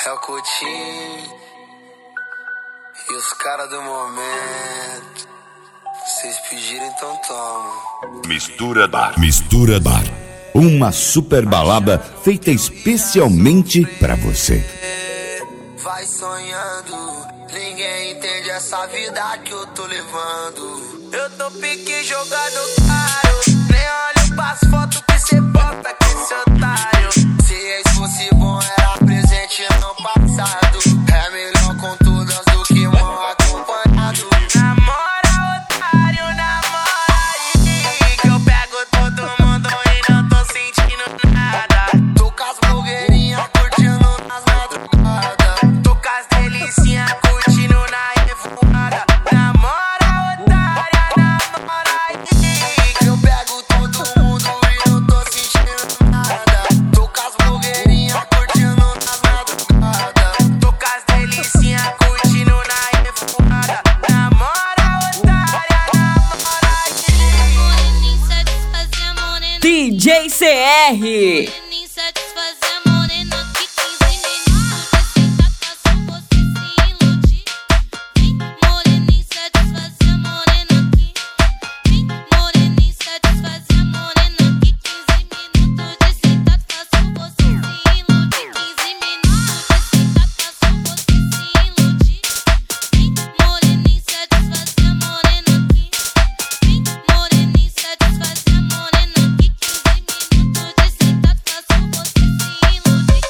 É o Coutinho e os caras do momento. Vocês pediram, então toma. Mistura Bar. Mistura Bar. Uma super balada feita especialmente pra você. Vai sonhando, ninguém entende essa vida que eu tô levando. Eu tô pique jogando caro, nem olho pras fotos que cê bota com esse otário. Se esse fosse bom era presente e não passado. É melhor com todas do que mal acompanhado. Namora, otário, namora aí, que eu pego todo mundo e não tô sentindo nada. Tô com as blogueirinhas curtindo nas madrugadas. Tô com as delicinhas curtindo na revoada. Namora, otária, namora aí, que eu pego todo mundo e não tô sentindo nada. Tô com as blogueirinhas curtindo nas madrugadas. Tô com as delicinhas curtindo na revoada. Namora, otária, namora aí. Satisfazer morena. DJ CR. Nem satisfazer morena que 15 minutos de sentar só você se iludir. Vem, morena, satisfazer morena aqui. Vem, morena, satisfazer morena que 15 minutos de sentar só você se iludir. 15 minutos de sentar só você se iludir. Vem, morena, satisfazer morena aqui. Vem, morena, satisfazer morena que 15 minutos de sentar só você se iludir.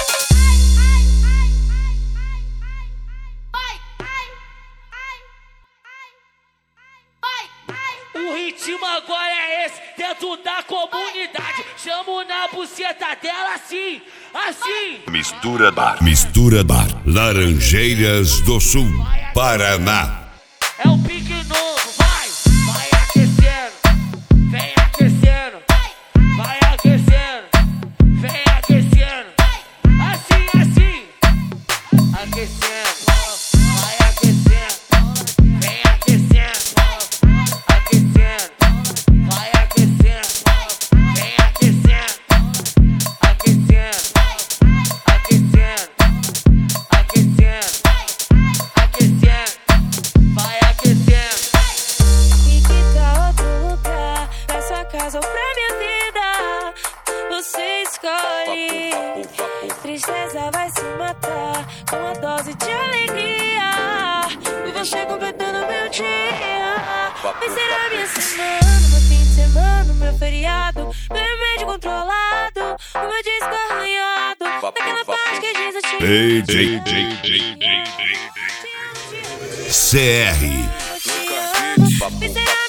O ritmo agora é esse, dentro da comunidade. Chamo na buceta dela assim, assim. Mistura Bar. Mistura Bar. Laranjeiras do Sul, Paraná. É o pique novo, vai aquecendo, vem aquecendo, vai aquecendo, vem aquecendo, assim, assim, aquecendo, vai aquecendo, vem aquecendo, aquecendo, vai aquecendo, vem aquecendo, aquecendo, aquecendo, aquecendo, vai aquecendo. E que tal outro lugar, pra sua casa ou pra minha vida? Você escolhe. Tristeza vai se matar com uma dose de alegria. E você completando meu dia. Vai ser a minha semana, meu fim de semana, meu feriado, meu remédio controlado, o meu disco arranhado, daquela parte que diz eu te amo. CR. Vai ser a